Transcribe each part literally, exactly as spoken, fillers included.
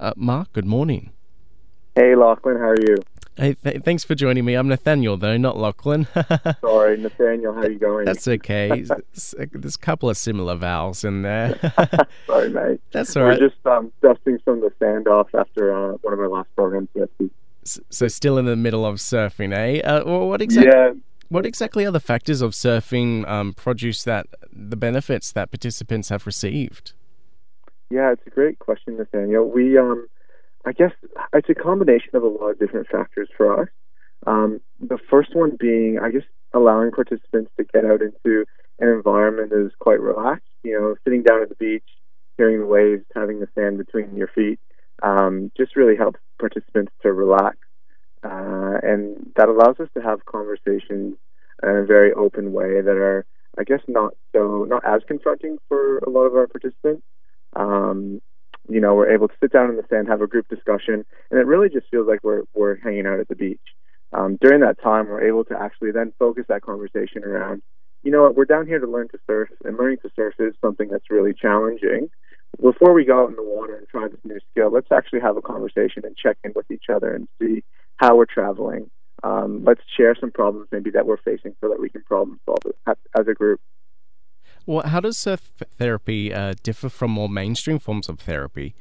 Uh, Mark, good morning. Hey, Lachlan, how are you? Hey, th- thanks for joining me. I'm Nathaniel, though, not Lachlan. Sorry, Nathaniel, how are you going? That's okay. S- There's a couple of similar vowels in there. Sorry, mate. That's all We're right. just um, dusting some of the sand off after uh, one of our last programs. Yes. S- So still in the middle of surfing, eh? Uh, well, what exactly? Yeah, What exactly are the factors of surfing um, produce that the benefits that participants have received? yeah, it's a great question, Nathaniel. We, um, I guess, it's a combination of a lot of different factors for us. Um, the first one being, I guess, allowing participants to get out into an environment that is quite relaxed. You know, sitting down at the beach, hearing the waves, having the sand between your feet, um, just really helps participants to relax. Uh, and that allows us to have conversations in a very open way that are, I guess, not so not as confronting for a lot of our participants. Um, you know, we're able to sit down in the sand, have a group discussion, and it really just feels like we're we're hanging out at the beach. Um, during that time, we're able to actually then focus that conversation around, you know what, we're down here to learn to surf, and learning to surf is something that's really challenging. Before we go out in the water and try this new skill, let's actually have a conversation and check in with each other and see how we're traveling. Um, let's share some problems maybe that we're facing so that we can problem solve it as as a group. Well, how does surf therapy uh, differ from more mainstream forms of therapy?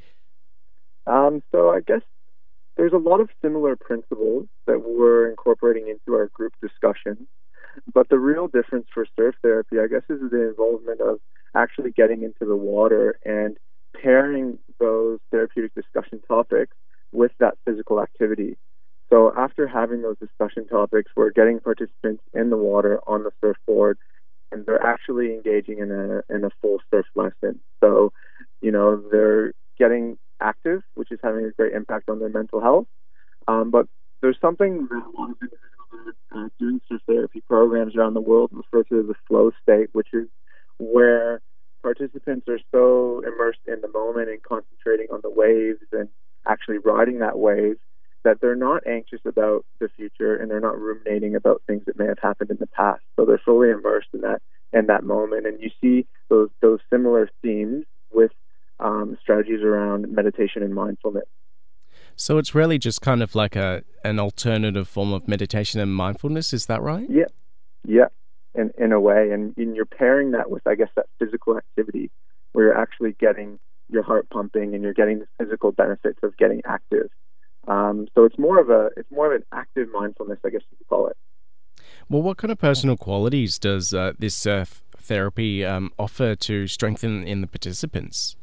Um, so I guess there's a lot of similar principles that we're incorporating into our group discussions, but the real difference for surf therapy, I guess, is the involvement of actually getting into the water and pairing those therapeutic discussion topics with that physical activity. So after having those discussion topics, we're getting participants in the water on the surfboard, and they're actually engaging in a in a full surf lesson. So, you know, they're getting active, which is having a great impact on their mental health. Um, but there's something that a lot of individuals are uh, doing surf therapy programs around the world refer to as the flow state, which is where participants are so immersed in the moment and concentrating on the waves and actually riding that wave that they're not anxious about the future and they're not ruminating about things that may have happened in the past. So they're fully immersed in that in that moment. And you see those those similar themes with um, strategies around meditation and mindfulness. So it's really just kind of like a an alternative form of meditation and mindfulness, is that right? Yeah, yeah, in in a way. And, and you're pairing that with, I guess, that physical activity where you're actually getting your heart pumping and you're getting the physical benefits of getting active. Um, so it's more of a it's more of an active mindfulness, I guess you could call it. Well, what kind of personal qualities does uh, this surf therapy um, offer to strengthen in the participants?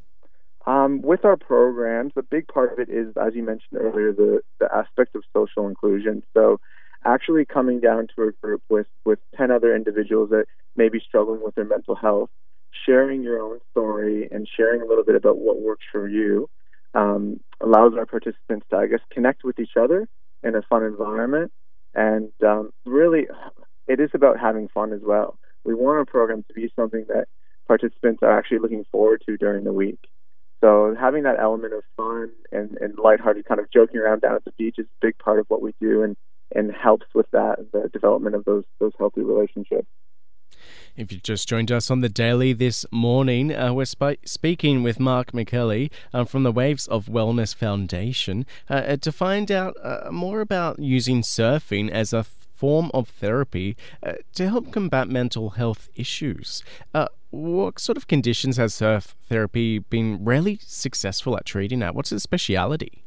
Um, with our programs, a big part of it is, as you mentioned earlier, the, the aspect of social inclusion. So actually coming down to a group with, with ten other individuals that may be struggling with their mental health, sharing your own story and sharing a little bit about what works for you um, allows our participants to, I guess, connect with each other in a fun environment. And um, really, it is about having fun as well. We want our program to be something that participants are actually looking forward to during the week. So having that element of fun and, and lighthearted kind of joking around down at the beach is a big part of what we do and, and helps with that, the development of those those healthy relationships. If you've just joined us on the Daily this morning, uh, we're sp- speaking with Mark McKelly um, from the Waves of Wellness Foundation uh, to find out uh, more about using surfing as a form of therapy uh, to help combat mental health issues. Uh, what sort of conditions has surf therapy been rarely successful at treating at? What's its speciality?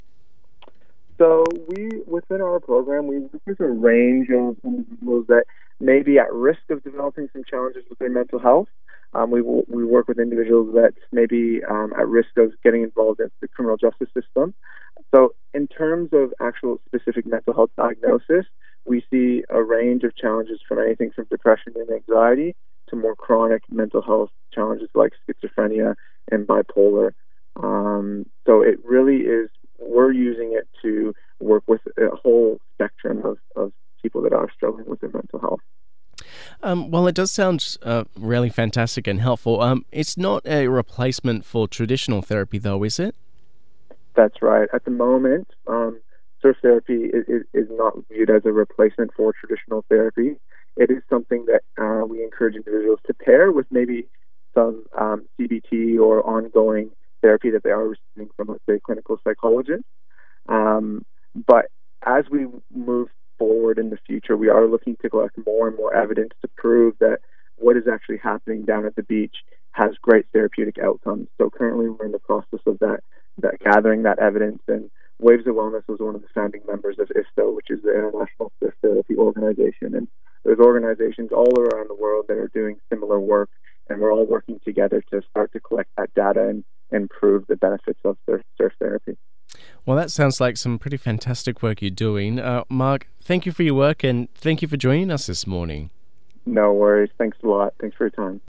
So we, within our program, we work with a range of individuals that may be at risk of developing some challenges with their mental health. Um, we we work with individuals that may be um, at risk of getting involved in the criminal justice system. So in terms of actual specific mental health diagnosis, we see a range of challenges from anything from depression and anxiety to more chronic mental health challenges like schizophrenia and bipolar. Um, so it really is, we're using it to work with a whole spectrum of, of people that are struggling with their mental health. Um, well, it does sound uh, really fantastic and helpful. Um, it's not a replacement for traditional therapy, though, is it? That's right. At the moment, um, surf therapy is, is, is not viewed as a replacement for traditional therapy. It is something that uh, we encourage individuals to pair with maybe some um, C B T or ongoing therapy that they are receiving from, let's say, clinical psychologists. Um, but as we move forward in the future, we are looking to collect more and more evidence to prove that what is actually happening down at the beach has great therapeutic outcomes. So currently we're in the process of that, that gathering that evidence, and Waves of Wellness was one of the founding members of I F T O, which is the International Surf Therapy Organization. And there's organizations all around the world that are doing similar work, and we're all working together to start to collect that data and improve the benefits of surf, surf therapy. Well, that sounds like some pretty fantastic work you're doing. Uh, Mark, thank you for your work, and thank you for joining us this morning. No worries. Thanks a lot. Thanks for your time.